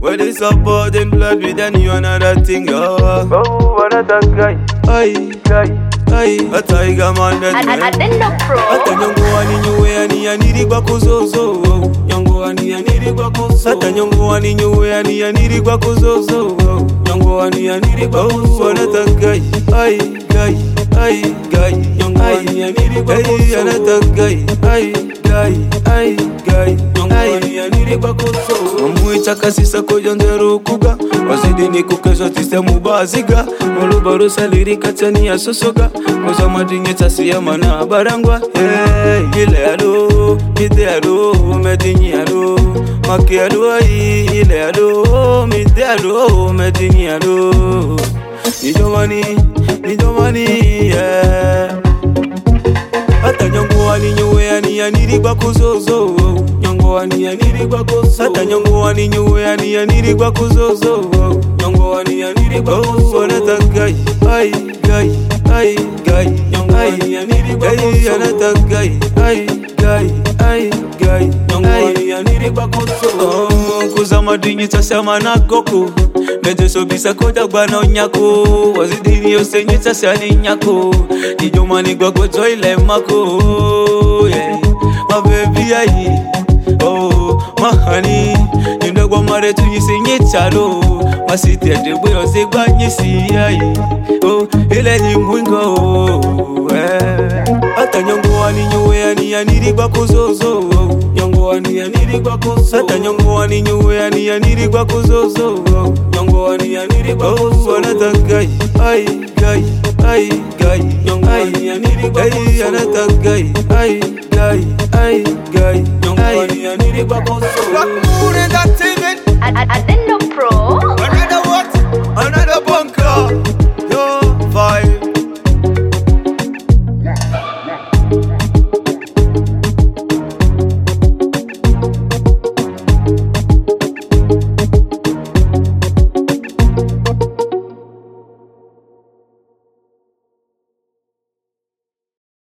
But it's about in blood with any another thing, oh. Oh, another guy. Aye, aye, a tiger man that I didn't know pro. Ata nyongo ani nyuwe ani aniri kwa kuzozo. Nyongo ani aniri kwa kuzozo. Ata nyongo ani nyuwe ani aniri kwa kuzozo. Nyongo ani aniri kwa kuzozo. Another guy, aye, guy, aye, guy. Nyongo ani aniri kwa kuzozo. Another guy, aye, guy, aye, guy. Nyongo ani aniri kwa kuzozo. Mwicha kasisa kujondero kuga. Wazidi ni kukesha tiste mubaziga. Mulubaro saliri katani ya sosoga. Koza madinye tasi ya mana barangwa. Hey, ile alo, mide alo, medinye alo. Maki alo ayi, ile alo, mide alo, medinye alo. Nijomani, yeah. Ata nyongo ani nyuwe ani aniri kwa kuzozo. Nyongo ani aniri kwa kuzozo. Ata nyongo ani nyuwe ani aniri kwa kuzozo. Nyongo ani aniri kwa kuzozo. Another guy, aye, guy, aye, guy. Nyongo ani aniri kwa kuzozo. Another guy, aye, guy, aye, guy. Nyongo ani aniri kwa kuzozo. Kuza madinyi tasama na koko. Meje sobisa koda bwana onyako. Wazidini yose nyita sani nyako. Nijomani kwa kweto ile mako. Yeah. My baby ayi. Oh, my honey. You know what mare tu yisi nyitalo. Masiti adebwe yose kwa nyisi ayi. Oh, ile ni mwingo. Ata nyongo ani nyuwe ani aniri kwa kuzozo. Nyongo ani aniri kwa kuzozo. Ata nyongo ani nyuwe ani aniri kwa kuzozo. Nyongo ani aniri kwa kuzozo. Another guy, aye, guy, aye, guy. Nyongo ani aniri kwa kuzozo. Another guy, aye, guy, aye, guy. Nyongo ani aniri kwa kuzozo. Black moon and that